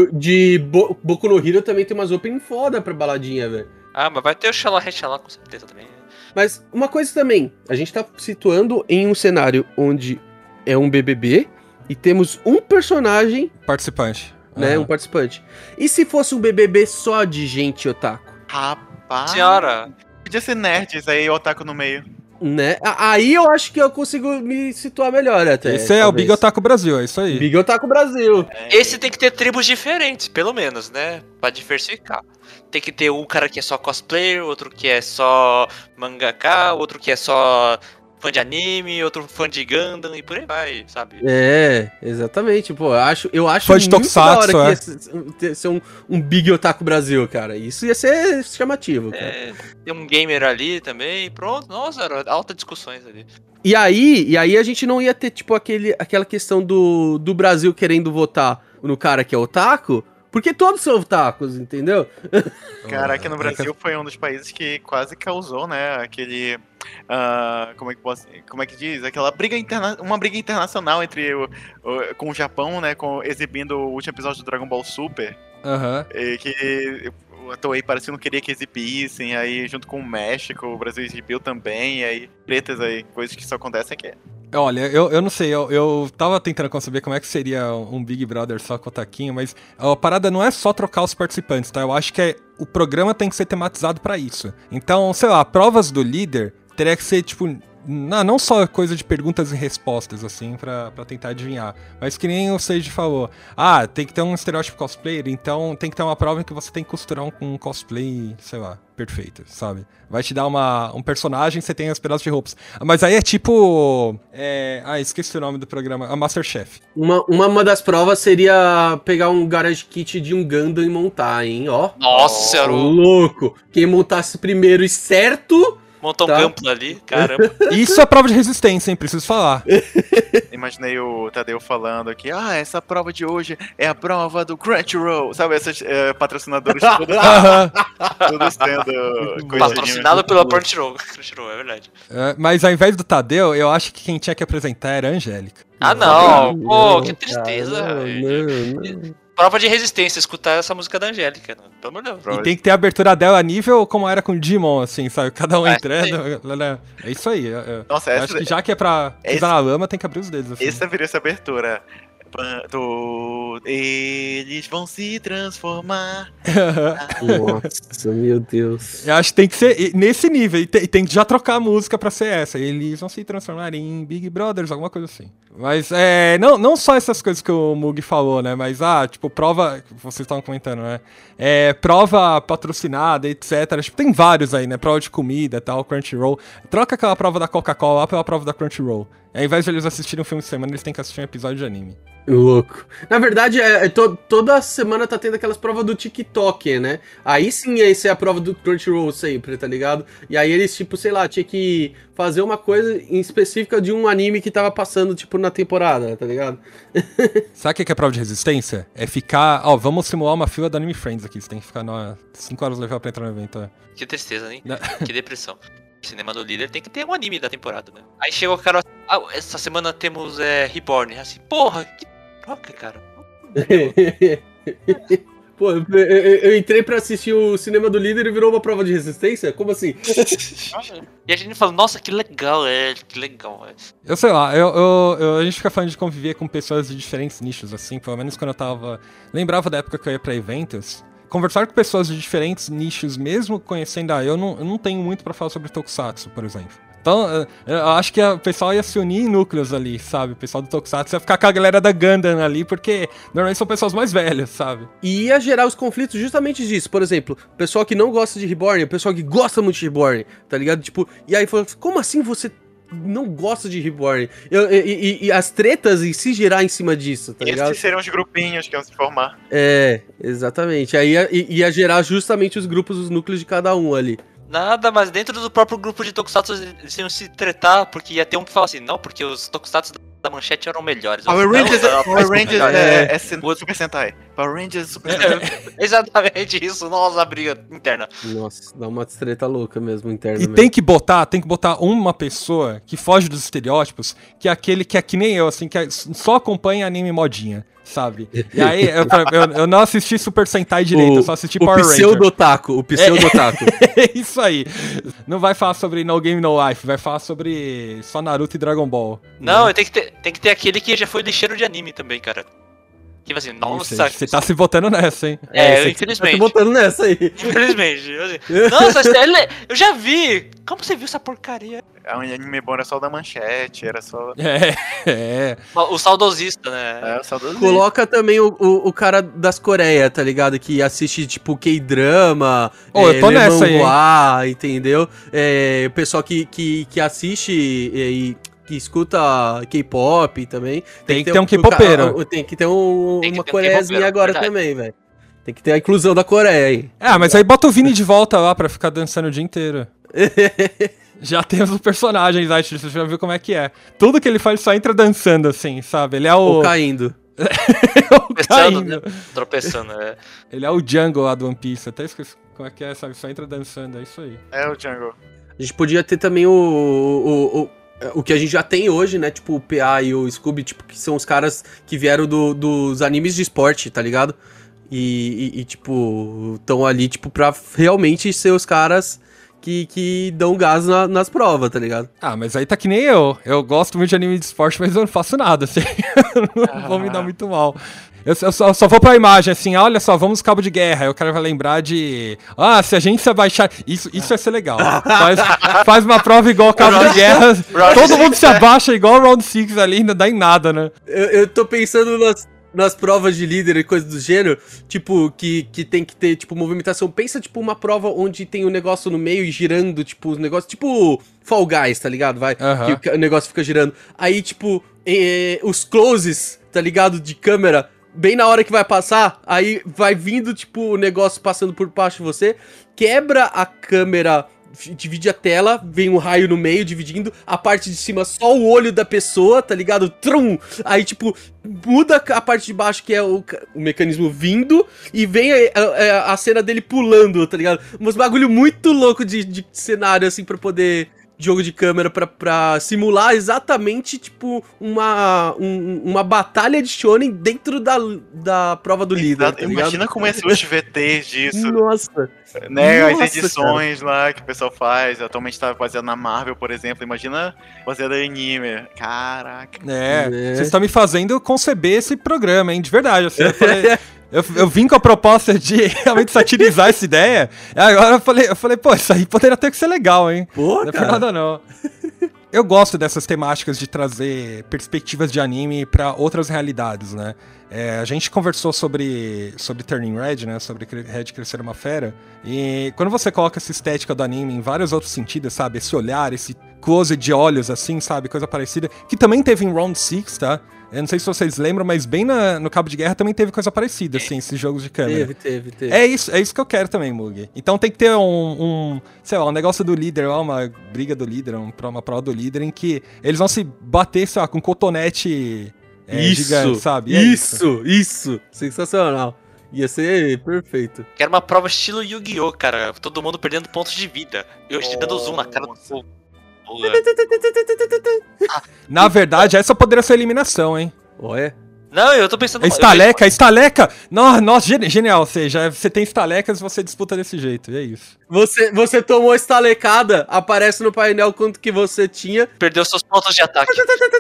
Boku no Hero também tem umas open foda pra baladinha, velho. Mas vai ter o Xalá Rechalá com certeza também. Mas uma coisa também, a gente tá situando em um cenário onde é um BBB e temos um personagem... Participante. Né, um participante. E se fosse um BBB só de gente otaku? Rapaz... Senhora! Podia ser nerds, aí otaku no meio. Né? Aí eu acho que eu consigo me situar melhor até. Esse é o Big Otaku Brasil, é isso aí. Big Otaku Brasil. Esse tem que ter tribos diferentes, pelo menos, né? Pra diversificar. Tem que ter um cara que é só cosplayer, outro que é só mangaka, outro que é só fã de anime, outro fã de Gundam e por aí vai, sabe? Exatamente. Pô, eu acho fã de Tokusatsu, da hora que ia ser um Big Otaku Brasil, cara. Isso ia ser chamativo, cara. Tem um gamer ali também, pronto. Nossa, era altas discussões ali. E aí a gente não ia ter, tipo, aquela questão do Brasil querendo votar no cara que é otaku, porque todos são otakus, entendeu? Cara, aqui no Brasil foi um dos países que quase causou, né, aquele... como é que diz? Aquela briga uma briga internacional entre com o Japão, né, exibindo o último episódio do Dragon Ball Super. Que a Toei parece que não queria que exibissem, aí junto com o México, o Brasil exibiu também, e aí tretas aí, coisas que só acontecem aqui. Olha, eu não sei, eu tava tentando conceber como é que seria um Big Brother só com o Otaquinho, mas a parada não é só trocar os participantes, tá? Eu acho que o programa tem que ser tematizado pra isso. Então, sei lá, provas do líder teria que ser, tipo, não só coisa de perguntas e respostas, assim, pra tentar adivinhar. Mas que nem o Sage falou, tem que ter um estereótipo cosplayer, então tem que ter uma prova em que você tem que costurar um cosplay, sei lá, perfeito, sabe? Vai te dar um personagem, você tem os pedaços de roupas. Mas aí é tipo... esqueci o nome do programa. A Masterchef. Uma das provas seria pegar um garage kit de um Gundam e montar, hein? Ó. Nossa, era louco! Quem montasse primeiro e certo... Montar um campo ali, caramba. Isso é prova de resistência, hein? Preciso falar. Imaginei o Tadeu falando aqui, essa prova de hoje é a prova do Crunchyroll. Sabe, esses patrocinadores todos tendo coisa. Patrocinado pela Crunchyroll, é verdade. Mas ao invés do Tadeu, eu acho que quem tinha que apresentar era a Angélica. Não. Pô, que tristeza. Não. Prova de resistência, escutar essa música da Angélica. Pelo amor de Deus. E tem que ter a abertura dela a nível como era com o Digimon, assim, sabe? Cada um entrando. É isso aí. Nossa, acho que já que é pra pisar na lama, tem que abrir os dedos. Assim. Essa viria essa abertura. Eles vão se transformar. Nossa, meu Deus. Eu acho que tem que ser nesse nível. E tem que já trocar a música pra ser essa. Eles vão se transformar em Big Brothers, alguma coisa assim. Mas não só essas coisas que o Mug falou, né? Mas, tipo, prova. Vocês estavam comentando, né? Prova patrocinada, etc. Tipo, tem vários aí, né? Prova de comida e tal, Crunchyroll. Troca aquela prova da Coca-Cola lá pela prova da Crunchyroll. Ao invés de eles assistirem um filme de semana, eles têm que assistir um episódio de anime. Louco. Na verdade, toda semana tá tendo aquelas provas do TikTok, né? Aí sim ia ser a prova do Crunchyroll sempre, tá ligado? E aí eles, tipo, sei lá, tinha que fazer uma coisa em específica de um anime que tava passando, tipo, na temporada, tá ligado? Sabe o que é prova de resistência? É ficar... vamos simular uma fila do Anime Friends aqui. Você tem que ficar 5 horas legal pra entrar no evento. Que tristeza, hein? Que depressão. Cinema do líder tem que ter um anime da temporada, né? Aí chegou o cara, essa semana temos Reborn. Assim, porra, que troca, cara. Pô, eu entrei pra assistir o Cinema do Líder e virou uma prova de resistência? Como assim? E a gente fala, nossa, que legal, que legal. Eu sei lá, a gente fica falando de conviver com pessoas de diferentes nichos, assim, pelo menos quando eu tava... Lembrava da época que eu ia pra eventos... Conversar com pessoas de diferentes nichos, mesmo conhecendo eu não tenho muito pra falar sobre Tokusatsu, por exemplo. Então, eu acho que o pessoal ia se unir em núcleos ali, sabe? O pessoal do Tokusatsu ia ficar com a galera da Gundam ali, porque normalmente são pessoas mais velhas, sabe? E ia gerar os conflitos justamente disso. Por exemplo, o pessoal que não gosta de Reborn, o pessoal que gosta muito de Reborn, tá ligado? Tipo, e aí falou, como assim você não gosta de Reborn? E as tretas em se girar em cima disso, tá ligado? Esses seriam os grupinhos que iam se formar. É, exatamente. Aí ia gerar justamente os grupos, os núcleos de cada um ali. Nada, mas dentro do próprio grupo de Tokusatsu eles iam se tretar, porque ia ter um que fala assim, não, porque os Tokusatsu da Manchete eram melhores. Power Rangers é Super Sentai. Power Rangers é Super Sentai. Exatamente isso, nossa, briga interna. Nossa, dá uma treta louca mesmo interna. E tem que botar uma pessoa que foge dos estereótipos, que é aquele que é que nem eu, assim, que só acompanha anime modinha, sabe? E aí, eu não assisti Super Sentai direito, eu só assisti Power Rangers. O pseudo-otaku. É isso aí. Não vai falar sobre No Game No Life, vai falar sobre só Naruto e Dragon Ball. Não, tem que ter aquele que já foi lixeiro de anime também, cara. Tipo assim, nossa... Você tá se botando nessa, hein? Infelizmente. Tá se botando nessa aí. Infelizmente. Nossa, eu já vi. Como você viu essa porcaria? É um anime bom, era só o da Manchete, era só... O saudosista, né? O saudosista. Coloca também o cara das Coreia, tá ligado? Que assiste, tipo, K-drama, eu tô nessa aí, entendeu? O pessoal que assiste e que escuta K-pop também. Tem que ter um K-popeiro. Tem que ter uma coreazinha agora também, velho. Tem que ter a inclusão da Coreia aí. Mas aí bota o Vini de volta lá pra ficar dançando o dia inteiro. Já temos os personagens, aí você já viu como é que é. Tudo que ele faz, ele só entra dançando, assim, sabe? Ele é o... Ou caindo. Tropeçando, Ele é o Jungle lá do One Piece. Até esqueci como é que é, sabe? Só entra dançando, é isso aí. É o Jungle. A gente podia ter também o que a gente já tem hoje, né? Tipo, o PA e o Scooby, tipo, que são os caras que vieram dos animes de esporte, tá ligado? E tipo, estão ali, tipo, pra realmente ser os caras que dão gás nas provas, tá ligado? Mas aí tá que nem eu. Eu gosto muito de anime de esporte, mas eu não faço nada, assim. Não vou me dar muito mal. Eu só vou pra imagem, assim, olha só, vamos cabo de guerra. Aí o cara vai lembrar de... se a gente se abaixar... Isso ia ser legal. Faz uma prova igual cabo de guerra. Todo mundo se abaixa igual o Round 6 ali, não dá em nada, né? Eu tô pensando nas provas de líder e coisas do gênero, tipo, que tem que ter, tipo, movimentação. Pensa, tipo, uma prova onde tem um negócio no meio e girando, tipo, os negócios, tipo Fall Guys, tá ligado? Que o negócio fica girando. Aí, tipo, os closes, tá ligado? De câmera, bem na hora que vai passar, aí vai vindo, tipo, o negócio passando por baixo de você, quebra a câmera, divide a tela, vem um raio no meio dividindo, a parte de cima só o olho da pessoa, tá ligado? Trum! Aí, tipo, muda a parte de baixo, que é o mecanismo vindo, e vem a cena dele pulando, tá ligado? Uns bagulho muito louco de cenário, assim, pra poder... Jogo de câmera pra simular exatamente, tipo, uma batalha de shonen dentro da prova do líder, tá Imagina como ia ser os VTs disso. Nossa. Né, as edições, cara, lá que o pessoal faz. Atualmente tá baseado na Marvel, por exemplo. Imagina baseado em anime. Caraca. Vocês estão me fazendo conceber esse programa, hein? De verdade, assim. Eu vim com a proposta de realmente satirizar essa ideia. Agora eu falei, pô, isso aí poderia ter que ser legal, hein? Pô, não é por nada, não. Eu gosto dessas temáticas de trazer perspectivas de anime pra outras realidades, né? A gente conversou sobre Turning Red, né? Sobre Red Crescer uma Fera. E quando você coloca essa estética do anime em vários outros sentidos, sabe? Esse olhar, esse close de olhos, assim, sabe? Coisa parecida. Que também teve em Round 6, tá? Eu não sei se vocês lembram, mas bem no Cabo de Guerra também teve coisa parecida, assim, esses jogos de câmera. Teve. É isso que eu quero também, Mug. Então tem que ter sei lá, um negócio do líder lá, uma briga do líder, uma prova do líder, em que eles vão se bater, sei lá, com cotonete gigante, sabe? Isso! Sensacional. Ia ser perfeito. Quero uma prova estilo Yu-Gi-Oh, cara. Todo mundo perdendo pontos de vida. Eu dando zoom na cara do povo. Na verdade, essa poderia ser a eliminação, hein? Ué? Não, eu tô pensando... Estaleca! Nossa, genial. Ou seja, você tem estalecas e você disputa desse jeito, e é isso. Você tomou estalecada, aparece no painel quanto que você tinha. Perdeu seus pontos de ataque.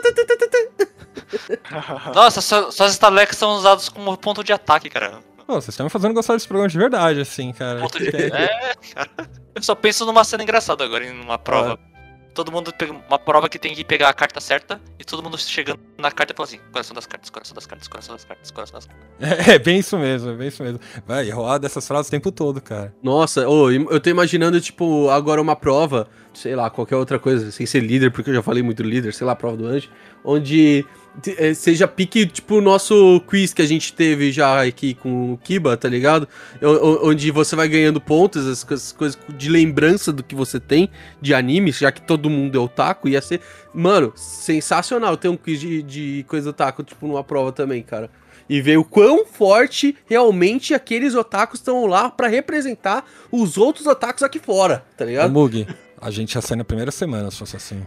Nossa, só as estalecas são usadas como ponto de ataque, cara. Pô, vocês estão me fazendo gostar desse programa de verdade, assim, cara. Ponto de... cara. Eu só penso numa cena engraçada agora, em uma prova. Todo mundo pega uma prova que tem que pegar a carta certa e todo mundo chegando na carta e fala assim: coração das cartas, coração das cartas, coração das cartas, coração das cartas. É bem isso mesmo. Vai rolar dessas frases o tempo todo, cara. Nossa, eu tô imaginando, tipo, agora uma prova, sei lá, qualquer outra coisa, sem ser líder, porque eu já falei muito líder, sei lá, prova do anjo, onde seja pique, tipo, o nosso quiz que a gente teve já aqui com o Kiba, tá ligado? Onde você vai ganhando pontos, as coisas de lembrança do que você tem de anime, já que todo mundo é otaku, ia ser, mano, sensacional ter um quiz de coisa otaku, tipo, numa prova também, cara. E ver o quão forte realmente aqueles otakus estão lá pra representar os outros otakus aqui fora, tá ligado? Ô, Mug, a gente ia sair na primeira semana, se fosse assim.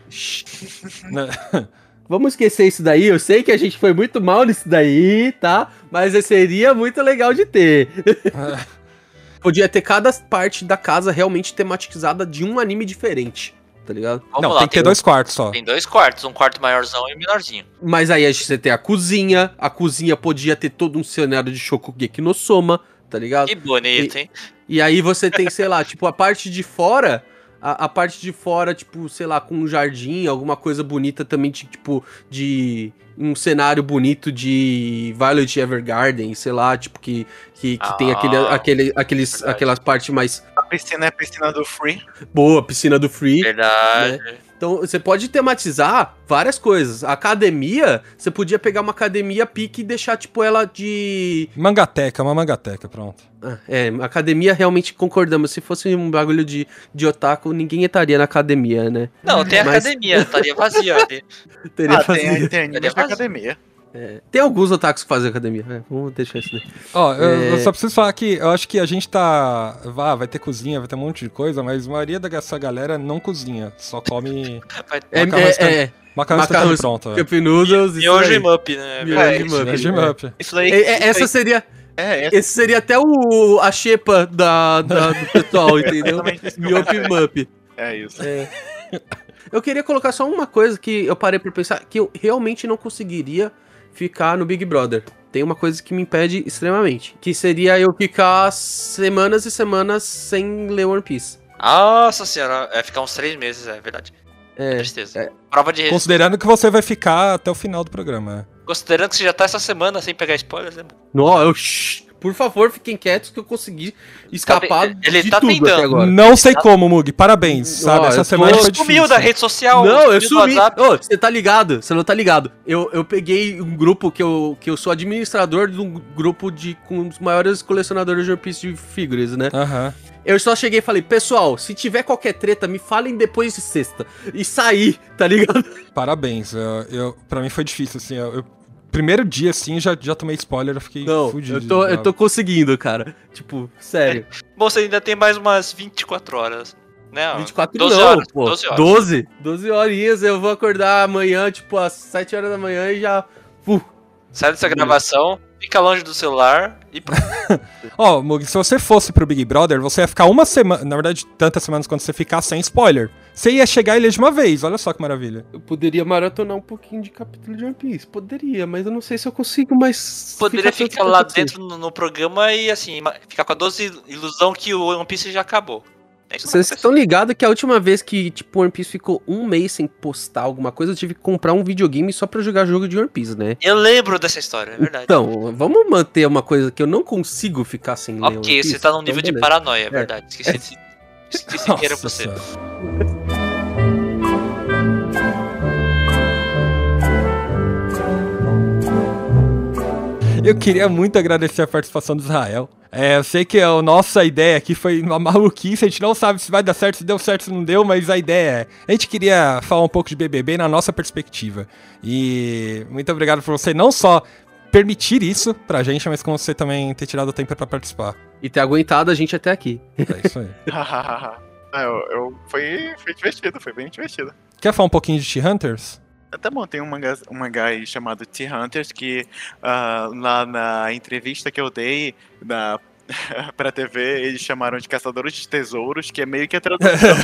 Vamos esquecer isso daí, eu sei que a gente foi muito mal nisso daí, tá? Mas seria muito legal de ter. Podia ter cada parte da casa realmente tematizada de um anime diferente, tá ligado? Não, tem que ter 2 quartos só. Tem 2 quartos, um quarto maiorzão e um menorzinho. Mas aí você tem a cozinha podia ter todo um cenário de Shokugeki no Soma, tá ligado? Que bonito, hein? E aí você tem, sei lá, tipo, a parte de fora... A parte de fora, tipo, sei lá, com um jardim, alguma coisa bonita também, tipo, de um cenário bonito de Violet Evergarden, sei lá, tipo, que tem aquelas partes mais... A piscina é a piscina do Free. Boa, piscina do Free. Verdade. Né? Então, você pode tematizar várias coisas. A academia, você podia pegar uma academia pique e deixar, tipo, ela de... Uma mangateca, pronto. Academia, realmente concordamos. Se fosse um bagulho de otaku, ninguém estaria na academia, né? Não, tem academia, estaria vazia ali. Tem anime na academia. Tem alguns otakus que fazem academia. Vamos deixar isso daí. Eu só preciso falar que eu acho que a gente tá... vai ter cozinha, vai ter um monte de coisa, mas a maioria dessa galera não cozinha. Só come macarrão pronto. Cup noodles. Miojo e mup, né? Miojo e mup. Isso daí... Essa seria... Esse seria até a xepa do pessoal, entendeu? Miope e mup. É isso. Eu queria colocar só uma coisa que eu parei pra pensar, que eu realmente não conseguiria ficar no Big Brother. Tem uma coisa que me impede extremamente, que seria eu ficar semanas e semanas sem ler One Piece. Nossa senhora, ficar uns 3 meses, é verdade. Tristeza. Prova de... Considerando que você vai ficar até o final do programa. Considerando que você já tá essa semana sem pegar spoilers, né? Não, por favor, fiquem quietos que eu consegui escapar ele de tá tudo tentando. até agora. Não sei como, Mug. Parabéns, sabe? Essa semana foi difícil. Sumiu da rede social. Não, eu sumi. Você tá ligado? Você não tá ligado. Eu peguei um grupo que eu sou administrador de um grupo com os maiores colecionadores de One Piece de figuras, né? Aham. Eu só cheguei e falei, pessoal, se tiver qualquer treta, me falem depois de sexta. E saí, tá ligado? Parabéns. Pra mim foi difícil, assim. Primeiro dia, assim, já tomei spoiler, eu fiquei fudido. Eu tô conseguindo, cara. Tipo, sério. Bom, você ainda tem mais umas 24 horas, né? 24 12 não, horas, pô. 12 horas. 12 horinhas, eu vou acordar amanhã, tipo, às 7 horas da manhã e já... Sai dessa gravação, fica longe do celular e pronto. Mug, se você fosse pro Big Brother, você ia ficar uma semana, na verdade, tantas semanas quanto você ficar sem spoiler. Você ia chegar e ler de uma vez, olha só que maravilha. Eu poderia maratonar um pouquinho de capítulo de One Piece, poderia, mas eu não sei se eu consigo mais... Poderia ficar lá dentro no programa e, assim, ficar com a doce ilusão que o One Piece já acabou. Vocês estão ligados que a última vez que, tipo, One Piece ficou um mês sem postar alguma coisa, eu tive que comprar um videogame só pra jogar jogo de One Piece, né? Eu lembro dessa história, é verdade. Então, vamos manter uma coisa que eu não consigo ficar sem ler One Piece. Ok, você tá num nível então, de paranoia, é verdade. Esqueci que era você. Eu queria muito agradecer a participação do Israel. Eu sei que a nossa ideia aqui foi uma maluquice, a gente não sabe se vai dar certo, se deu certo, se não deu, mas a ideia é... A gente queria falar um pouco de BBB na nossa perspectiva. E muito obrigado por você não só permitir isso pra gente, mas como você também ter tirado o tempo pra participar. E ter aguentado a gente até aqui. É isso aí. Foi divertido, foi bem divertido. Quer falar um pouquinho de T-Hunters? Tá bom, tem um mangá aí chamado T-Hunters que lá na entrevista que eu dei pra TV, eles chamaram de Caçadores de Tesouros, que é meio que a tradução,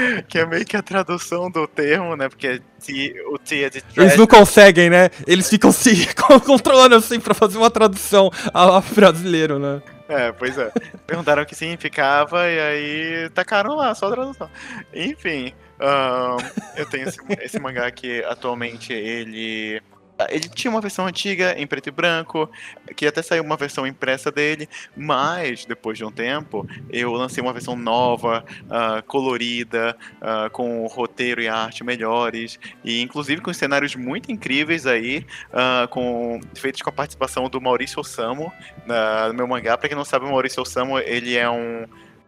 do termo, né? Porque o T é de treasure. Eles não conseguem, né? Eles ficam se controlando assim pra fazer uma tradução ao brasileiro, né? Pois é. Perguntaram o que significava e aí tacaram lá, só a tradução. Enfim, eu tenho esse mangá que atualmente ele tinha uma versão antiga em preto e branco, que até saiu uma versão impressa dele, mas depois de um tempo eu lancei uma versão nova, colorida, com roteiro e arte melhores, e inclusive com cenários muito incríveis aí, feitos com a participação do Maurício Osamu no meu mangá. Pra quem não sabe, o Maurício Osamu, ele é um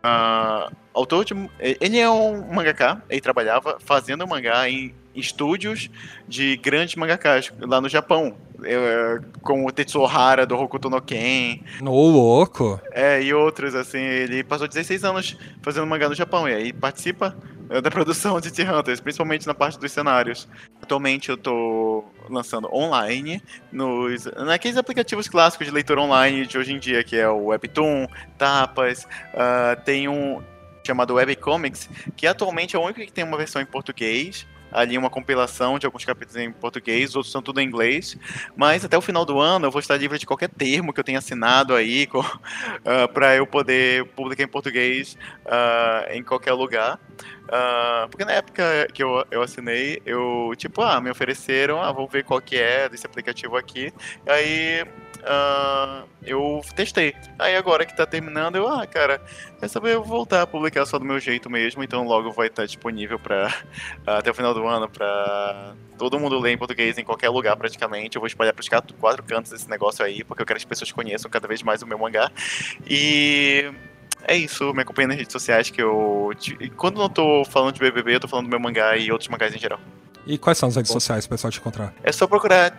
autor ele é um mangaka, ele trabalhava fazendo mangá em estúdios de grandes mangakas lá no Japão, como o Tetsuo Hara do Hokuto no Ken. Ô, louco! E outros, assim. Ele passou 16 anos fazendo mangá no Japão e aí participa da produção de T-Hunters, principalmente na parte dos cenários. Atualmente eu tô lançando online naqueles aplicativos clássicos de leitura online de hoje em dia, que é o Webtoon, Tapas, tem um chamado Webcomics, que atualmente é o único que tem uma versão em português, ali uma compilação de alguns capítulos em português, outros são tudo em inglês, mas até o final do ano eu vou estar livre de qualquer termo que eu tenha assinado aí, para eu poder publicar em português em qualquer lugar. Porque na época que eu assinei, me ofereceram, vamos ver qual que é desse aplicativo aqui, aí eu testei. Aí agora que tá terminando, quer saber, eu vou voltar a publicar só do meu jeito mesmo, então logo vai estar disponível até o final do ano pra todo mundo ler em português em qualquer lugar praticamente. Eu vou espalhar pros 4 cantos esse negócio aí, porque eu quero que as pessoas conheçam cada vez mais o meu mangá. E é isso, me acompanha nas redes sociais quando não tô falando de BBB, eu tô falando do meu mangá e outros mangás em geral. E quais são as redes sociais pro pessoal te encontrar? É só procurar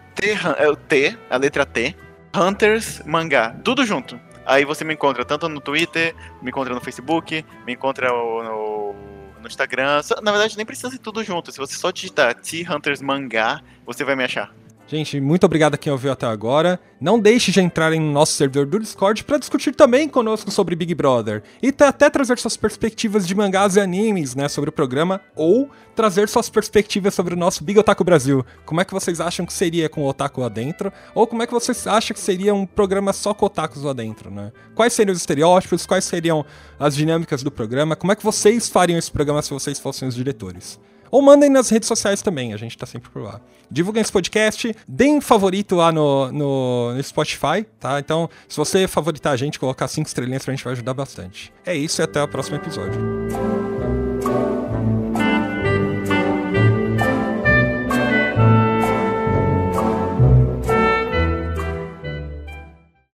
a letra T, Hunters Mangá, tudo junto. Aí você me encontra tanto no Twitter, me encontra no Facebook, me encontra no Instagram. Na verdade, nem precisa ser tudo junto. Se você só digitar T-Hunters Mangá, você vai me achar. Gente, muito obrigado a quem ouviu até agora. Não deixe de entrar em nosso servidor do Discord para discutir também conosco sobre Big Brother. E até trazer suas perspectivas de mangás e animes, né, sobre o programa. Ou trazer suas perspectivas sobre o nosso Big Otaku Brasil. Como é que vocês acham que seria com o Otaku lá dentro? Ou como é que vocês acham que seria um programa só com otakus lá dentro, né? Quais seriam os estereótipos? Quais seriam as dinâmicas do programa? Como é que vocês fariam esse programa se vocês fossem os diretores? Ou mandem nas redes sociais também, a gente tá sempre por lá. Divulguem esse podcast, deem favorito lá no Spotify, tá? Então, se você favoritar a gente, colocar 5 estrelinhas pra gente vai ajudar bastante. É isso e até o próximo episódio.